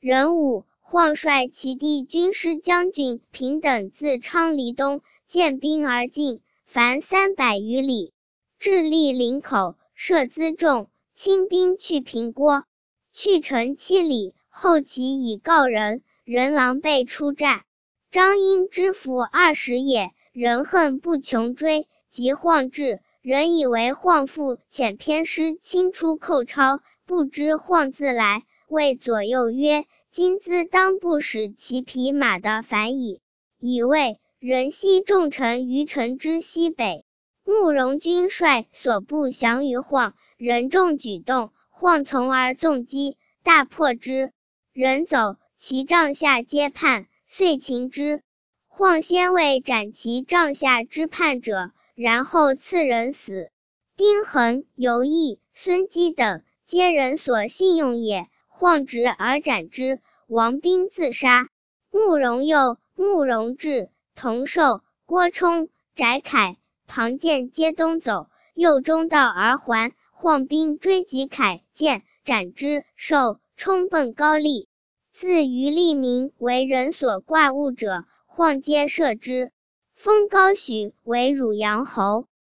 壬午，晃率其弟军师将军平等自昌黎东建兵而进，凡300余里，至莅林口，设辎重，亲兵去平郭。去城7里，后其以告人，人狼狈出战。张英之服20也，人恨不穷追，即晃至，人以为晃父遣偏师亲出寇超，不知晃自来，谓左右曰：今兹当不使其匹马的反矣。以谓人西众臣于城之西北。慕容军率所部降于晃，人众举动，晃从而纵击，大破之。人走，其帐下皆叛，遂擒之。晃先未斩其帐下之叛者，然后赐人死。丁衡、尤毅、孙基等，皆人所信用也。晃直而斩之，王兵自杀。慕容佑、慕容智、童寿、郭冲、翟凯、庞建皆东走，右中道而还。晃兵追及凯、建，斩之。寿、冲奔高丽。自于利民为人所挂物者，晃皆赦之。封高许为汝阳侯。